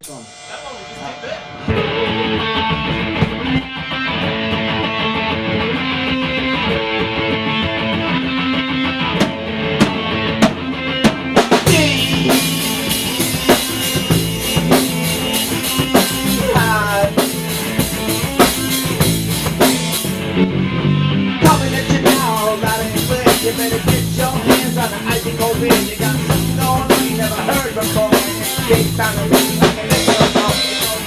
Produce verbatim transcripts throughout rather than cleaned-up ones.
That one we just did that. Coming at you now, right in quick. You better get your hands on the icy cold beer. You got something going on you never heard before. Big time to reach like a little dog.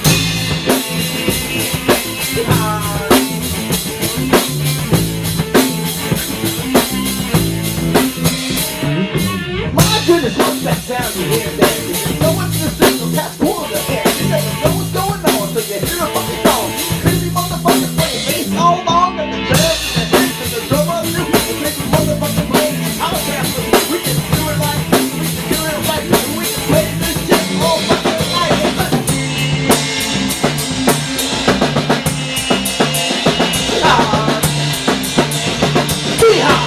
My goodness, what's that sound you hear there? You know what's the signal? Cat's cool in the air. You never know what's going on, so you hear a fucking song. Crazy motherfuckers playing bass all along and the drums and the hits and the drummer too. You make these motherfucking play our castle. We can do it like this, we can do it like this, we can play this shit all fucking night. Ah, hee-haw.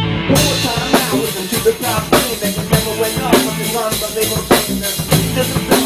The crowd screaming, and never went up from the sun, but they were saying that this is the